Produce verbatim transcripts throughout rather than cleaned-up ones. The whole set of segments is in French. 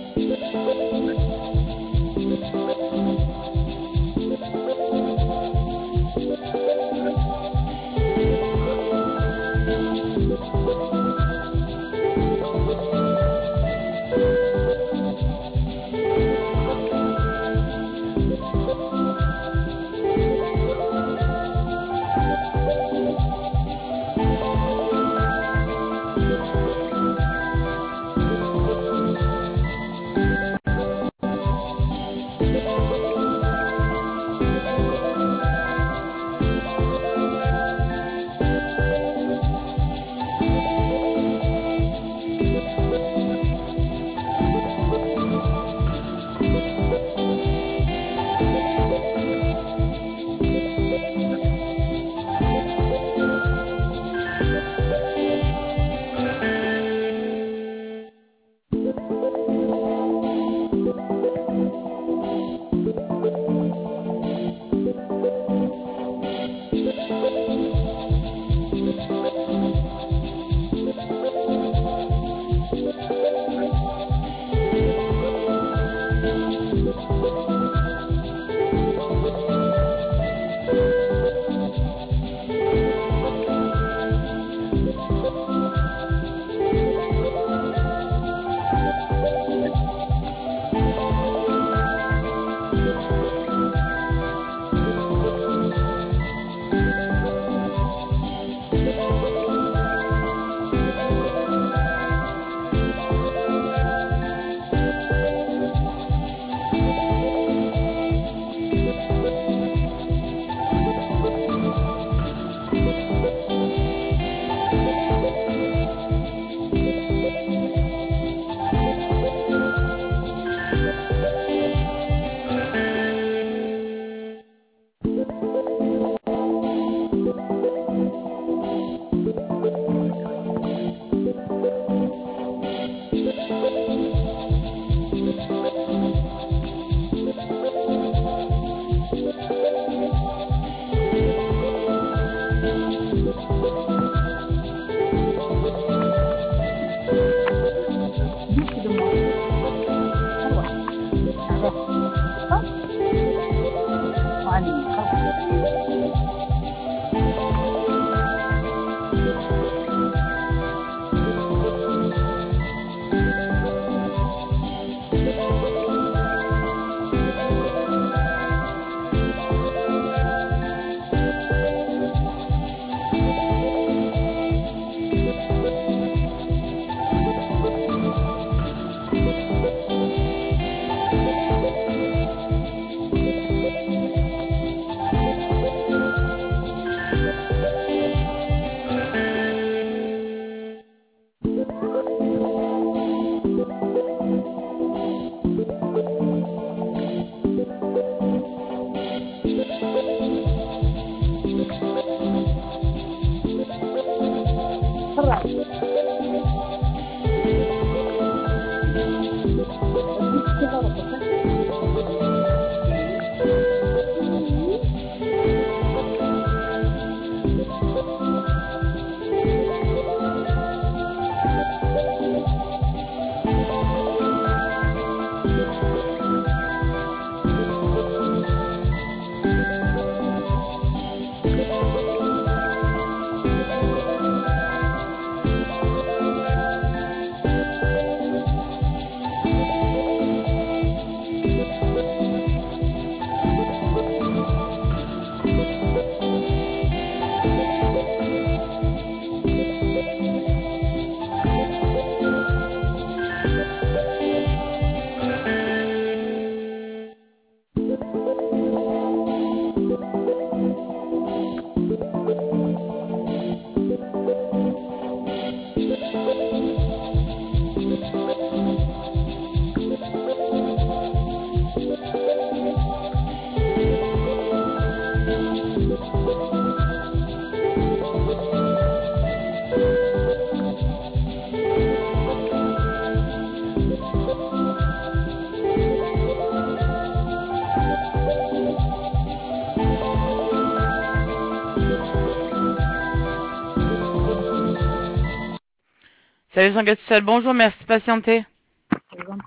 Salut cinq quatre sept, bonjour, merci de patienter. Je vous en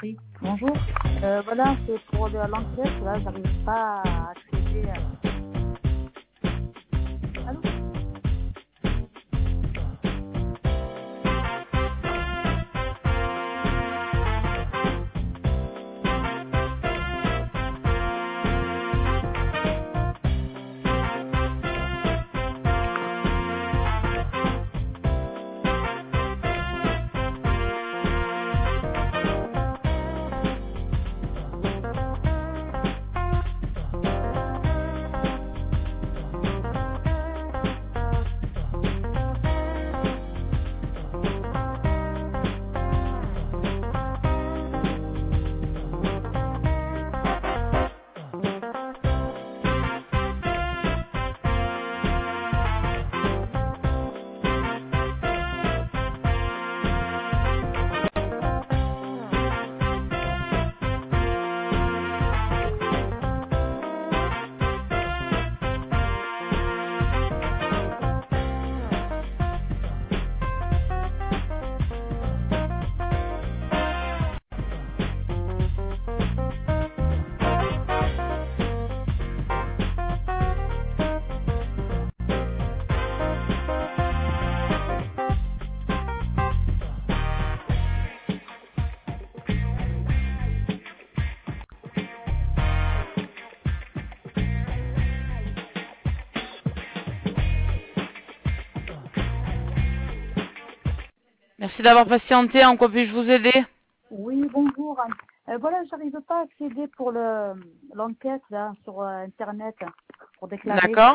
prie. Bonjour. Euh, voilà, c'est pour de l'enquête. Là, j'arrive pas à accéder. À... Allô? Merci d'avoir patienté. En quoi puis-je vous aider? Oui, bonjour. Euh, voilà, j'arrive pas à accéder pour le l'enquête là sur euh, internet pour déclarer. D'accord.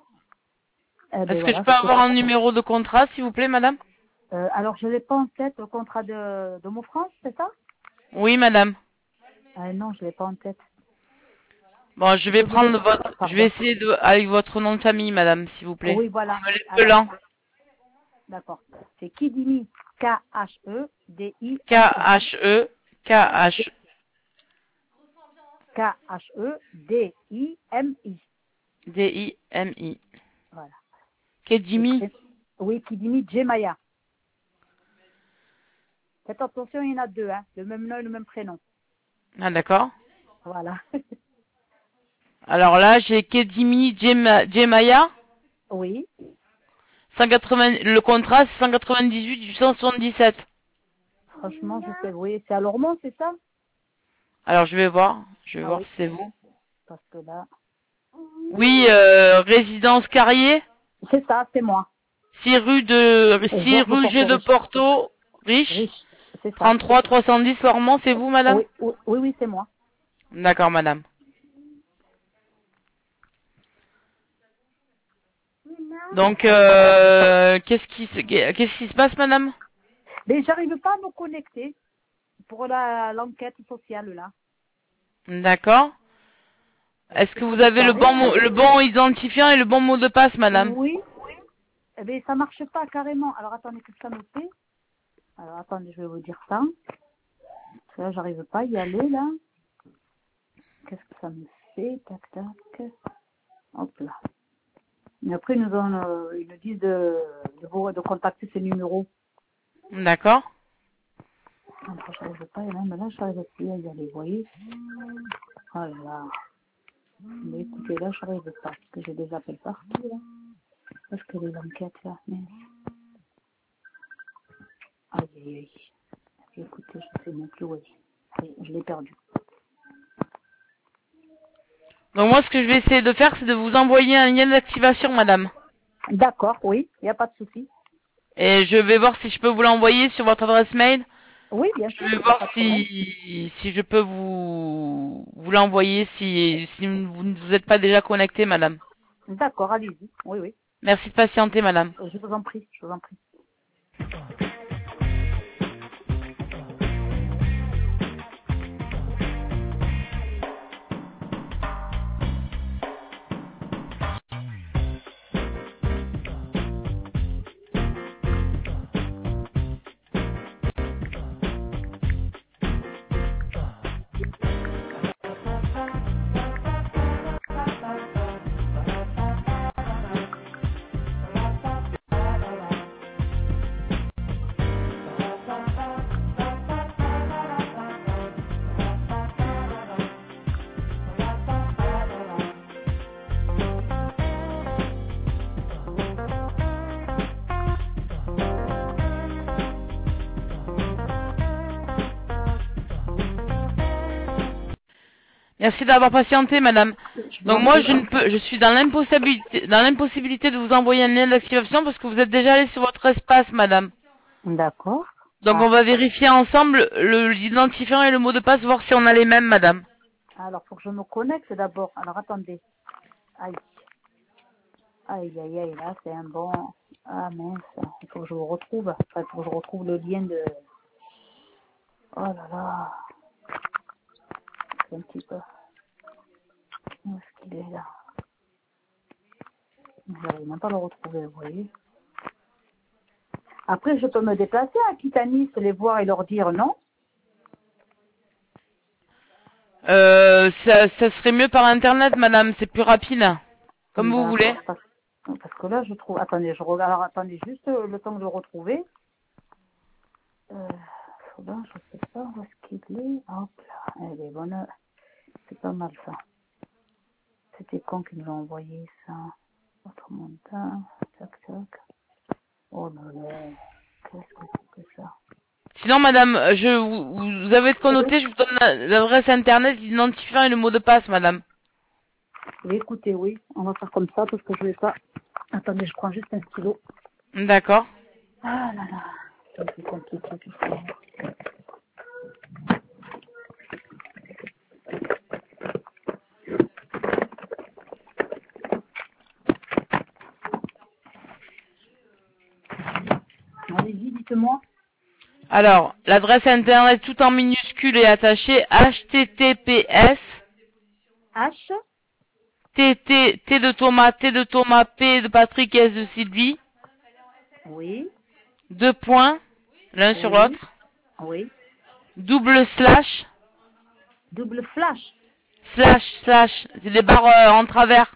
Euh, ben Est-ce que je voilà, peux c'était- avoir un numéro de contrat, s'il vous plaît, madame? euh, alors, je l'ai pas en tête, le contrat de, de Mo France, c'est ça? Oui, madame. euh, Non, je l'ai pas en tête. Bon, je Je vais peux vous le... prendre votre... Je vais Pardon. essayer de... avec votre nom de famille, madame, s'il vous plaît. Oui, voilà. Me laisse le Alors, lent. d'accord. C'est Kidimi, K-H-E-D-I-M-I. K-H-E... K-H... K-H-E-D-I-M-I. D-I-M-I. Voilà. Le Kedimi. pré- Oui, Kidimi Jemaya. Faites attention, il y en a deux, hein. Le même nom et le même prénom. Ah, d'accord. Voilà. Alors là, j'ai Kedimi Jema- Jemaya. Oui. cent quatre-vingts... Le contrat, c'est cent quatre-vingt-dix-huit huit cent soixante-dix-sept. Franchement, je sais. Oui, c'est à Lormont, c'est ça? Alors, je vais voir. Je vais Ah voir oui. si c'est vous. Parce que là... Oui, euh, résidence Carrier. C'est ça, c'est moi. six rue de... Et six Georges rue G de Porto-Riche. Porto, Riche. Riche. C'est ça. trente-trois trois cent dix Lormont, c'est vous, madame? Oui, oui, oui, oui, c'est moi. D'accord, madame. Donc, euh, qu'est-ce qui, se- qu'est-ce qui se passe, madame? Mais j'arrive pas à me connecter pour la l'enquête sociale, là. D'accord. Est-ce C'est que pour vous avez le déclarer. bon mot, le bon identifiant et le bon mot de passe, madame? Oui. Eh bien, ça marche pas carrément. Alors, attendez, que ça me fait. Alors, attendez, je vais vous dire ça. Parce que là, j'arrive pas à y aller, là. Qu'est-ce que ça me fait? Tac, tac. Hop là. Mais après, ils nous, ont, euh, ils nous disent de, de, vous- de contacter ces numéros. D'accord. Alors, j'arrive pas à y aller. Mais là, j'arrive plus à y aller, vous voyez. Oh là là. Mais écoutez, là, j'arrive pas. Parce que j'ai des appels partout, là. Parce que les enquêtes, là. Mais... Aïe, aïe, aïe. Écoutez, je sais même plus où elle est. Allez, je l'ai perdu. Donc moi, ce que je vais essayer de faire, c'est de vous envoyer un lien d'activation, madame. D'accord, oui, il n'y a pas de souci. Et je vais voir si je peux vous l'envoyer sur votre adresse mail. Oui, bien Je sûr, vais il n'y a voir pas de problème. si, si je peux vous, vous l'envoyer si, si vous ne vous êtes pas déjà connecté, madame. D'accord, allez-y. Oui, oui. Merci de patienter, madame. Je vous en prie, je vous en prie. Merci d'avoir patienté, madame. Je vous Donc en moi, prie. je ne peux, je suis dans l'impossibilité, dans l'impossibilité de vous envoyer un lien d'activation parce que vous êtes déjà allé sur votre espace, madame. D'accord. Donc Ah, on va vérifier ensemble le- l'identifiant et le mot de passe, voir si on a les mêmes, madame. alors, faut que je me connecte d'abord. Alors, attendez. Aïe. Aïe, aïe, aïe, là, c'est un bon... Ah, mince. Il faut que je vous retrouve. Enfin, il faut que je retrouve le lien de... Oh là là. C'est un petit peu... Où est-ce qu'il est, là? J'arrive même pas à le retrouver, vous voyez. Après, je peux me déplacer à Kitani, les voir et leur dire non. Euh, ça, ça serait mieux par internet, madame, c'est plus rapide. Comme vous D'accord. voulez. Parce, parce que là, je trouve... Attendez, je regarde. Alors, attendez juste le temps de le retrouver. Euh, là, je sais pas où est-ce qu'il est. Hop là. Elle est bonne. C'est pas mal, ça. C'était quand qu'ils nous a envoyé ça? Votre montant. Tac, tac. Oh là là. Qu'est-ce que c'est que ça? Sinon, madame, je, vous, vous avez de quoi Oui. noter, je vous donne la- l'adresse internet, l'identifiant et le mot de passe, madame. Oui, écoutez, oui. On va faire comme ça parce que je vais pas... Attendez, je prends juste un stylo. D'accord. Ah là là. C'est compliqué tout ça. Allez-y, dites-moi. Alors, l'adresse internet tout en minuscule et attachée, H T T P S, H. T T, T de Thomas, T de Thomas, P de Patrick, S de Sylvie, Oui. deux points, l'un sur Oui. l'autre, Oui. double slash, Double flash. slash, slash, c'est des barres euh, en travers,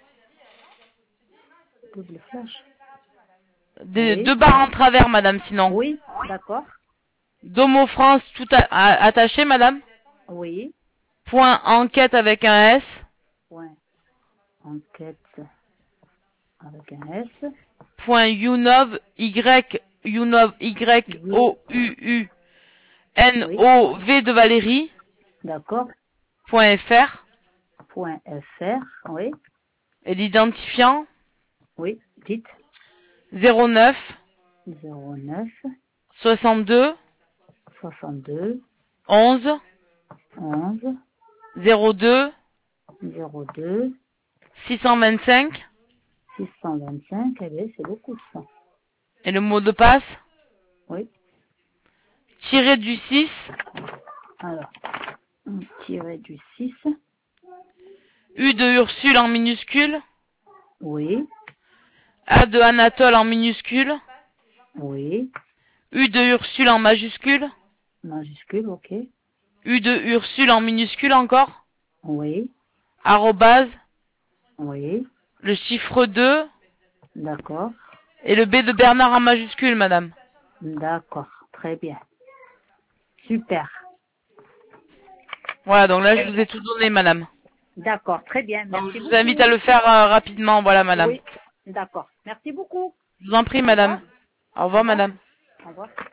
Double flash. des, Oui. deux barres en travers, madame, sinon. Oui. D'accord. Domo France tout a- a- attaché, madame. Oui. Point enquête avec un S. Point. Enquête avec un S. Point Younov, Y, Younov, Y, Oui. O, U, U, N, Oui. O, V de Valérie. D'accord. Point F R. Point F R. Oui. Et l'identifiant, Oui. Dites. zéro neuf, zéro neuf soixante-deux, soixante-deux onze, onze zéro deux, zéro deux six cent vingt-cinq. six cent vingt-cinq. Eh bien, c'est beaucoup ça. Et le mot de passe, Oui. tiré du six, Alors, tirer du six. U de Ursule en minuscule, Oui. A de Anatole en minuscule, Oui. U de Ursule en majuscule, Majuscule, ok. U de Ursule en minuscule encore, Oui. arrobase, Oui. le chiffre deux, D'accord. et le B de Bernard en majuscule, madame. D'accord. Très bien. Super. Voilà, donc là, je vous ai tout donné, madame. D'accord. Très bien. Donc, Merci je vous invite beaucoup. à le faire euh, rapidement, voilà, madame. Oui. D'accord. Merci beaucoup. Je vous en prie, Au revoir. madame. Au Au revoir, revoir. madame. Au revoir.